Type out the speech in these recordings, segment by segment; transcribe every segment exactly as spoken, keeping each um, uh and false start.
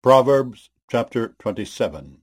Proverbs chapter twenty-seven.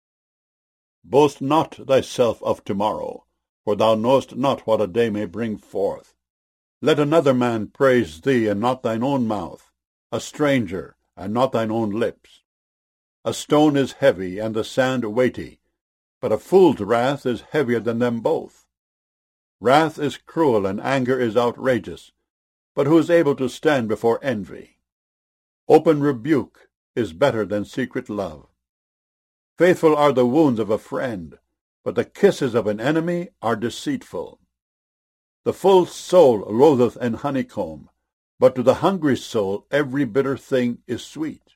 Boast not thyself of tomorrow, for thou knowest not what a day may bring forth. Let another man praise thee, and not thine own mouth, a stranger, and not thine own lips. A stone is heavy, and the sand weighty, but a fool's wrath is heavier than them both. Wrath is cruel, and anger is outrageous, but who is able to stand before envy? Open rebuke is better than secret love. Faithful are the wounds of a friend, but the kisses of an enemy are deceitful. The full soul loatheth an honeycomb, but to the hungry soul every bitter thing is sweet.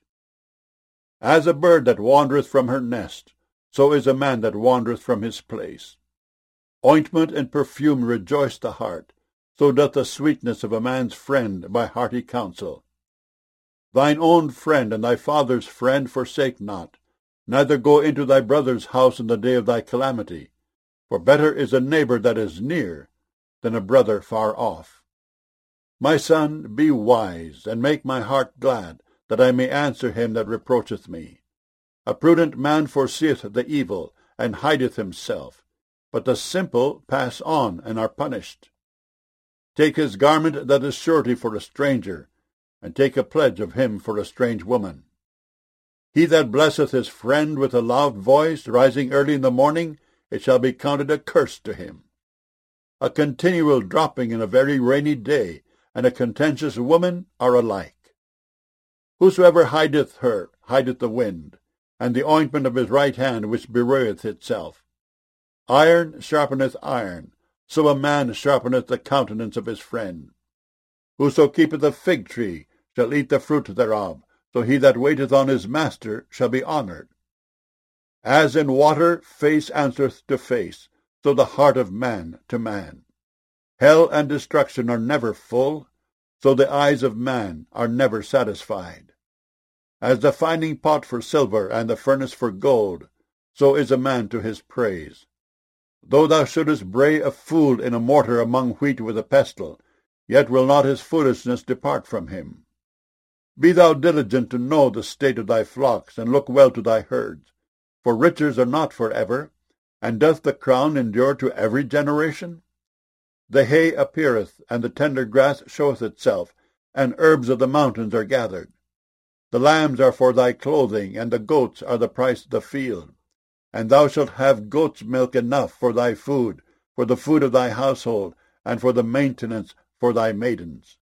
As a bird that wandereth from her nest, so is a man that wandereth from his place. Ointment and perfume rejoice the heart, so doth the sweetness of a man's friend by hearty counsel. Thine own friend and thy father's friend forsake not, neither go into thy brother's house in the day of thy calamity, for better is a neighbor that is near than a brother far off. My son, be wise, and make my heart glad, that I may answer him that reproacheth me. A prudent man foreseeth the evil, and hideth himself, but the simple pass on and are punished. Take his garment that is surety for a stranger, and take a pledge of him for a strange woman. He that blesseth his friend with a loud voice, rising early in the morning, it shall be counted a curse to him. A continual dropping in a very rainy day, and a contentious woman are alike. Whosoever hideth her hideth the wind, and the ointment of his right hand which bewrayeth itself. Iron sharpeneth iron, so a man sharpeneth the countenance of his friend. Whoso keepeth a fig tree shall eat the fruit thereof, so he that waiteth on his master shall be honoured. As in water face answereth to face, so the heart of man to man. Hell and destruction are never full, so the eyes of man are never satisfied. As the finding pot for silver and the furnace for gold, so is a man to his praise. Though thou shouldest bray a fool in a mortar among wheat with a pestle, yet will not his foolishness depart from him. Be thou diligent to know the state of thy flocks, and look well to thy herds. For riches are not for ever, and doth the crown endure to every generation? The hay appeareth, and the tender grass showeth itself, and herbs of the mountains are gathered. The lambs are for thy clothing, and the goats are the price of the field. And thou shalt have goat's milk enough for thy food, for the food of thy household, and for the maintenance for thy maidens.